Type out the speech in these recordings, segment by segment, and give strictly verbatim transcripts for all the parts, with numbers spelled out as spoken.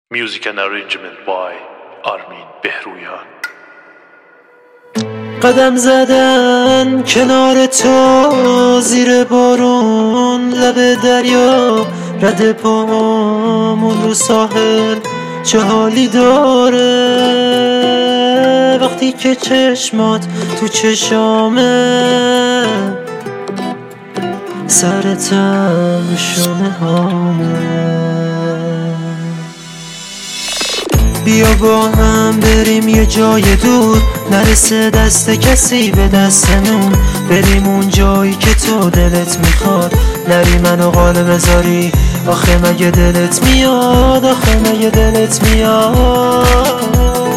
Music and arrangement by آرمین بهرویان. قدم زدن کنار تو زیر بارون، لب دریا رد پامون رو ساحل، چه حالی داره وقتی که چشمات تو چشامه، سرتم شونه هامه. بیا با هم بریم یه جای دور، نرسه دست کسی به دستمون، بریم اون جایی که تو دلت میخواد، نری منو قالب بذاری. آخه مگه دلت میاد، آخه مگه دلت میاد.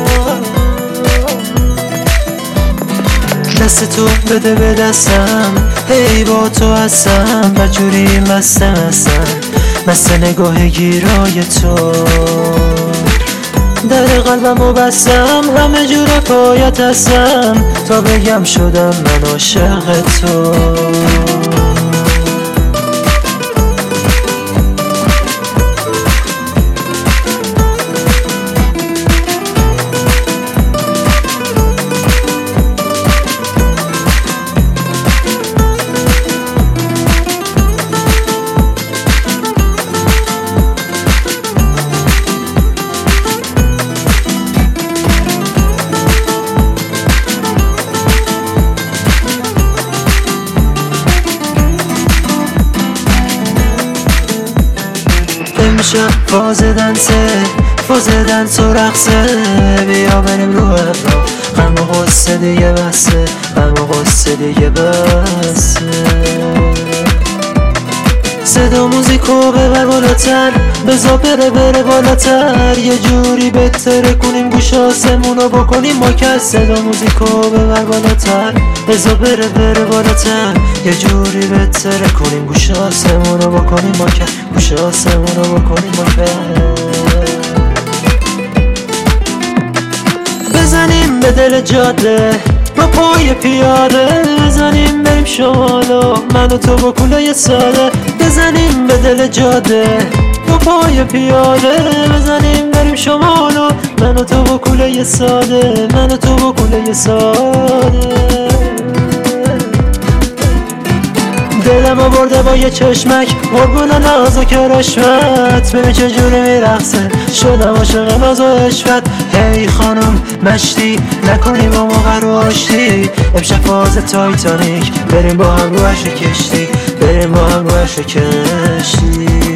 دست تو بده به دستم، هی با تو هستم، بجوری مستم هستم، مست نگاه گیرای تو. در قلبمو بستم، همه جور پایت هستم، تا بگم شدم من عاشق تو. امشب فاز دنسه، فاز دنس و رقصه، بیا بریم رو ابرا، غم و غصه دیگه بسه، غم و غصه دیگه بسه. صدا موزیکو ببر بالاتر، بزا بره بره بالاتر، یه جوری بهتره کنیم گوش آسمونو بکنیم ماکر. صدا موزیکو ببر بالاتر، بزا بره بره بالاتر، یه جوری بهتره کنیم گوش آسمونو بکنیم ماکر، گوش آسمونو بکنیم ماکر. بزنیم به دل جاده با پای پیاده، بزنیم بریم شمالو من و تو با کولای ساده، بزنیم به دل جاده با پای پیاده، بزنیم بریم شمالو من و تو با کولای ساده، من و تو با کولای ساده. دلمو برده با یه چشمک، قربون ناز و کرشمت، ببین چجوری میرقصه، شدم عاشق ناز و عشقت. هی خانم مشتی نکنی با موقع رو آشتی، امشب فاز تایتانیک، بریم با هم رو عشق کشتی، بریم با هم رو عشق کشتی.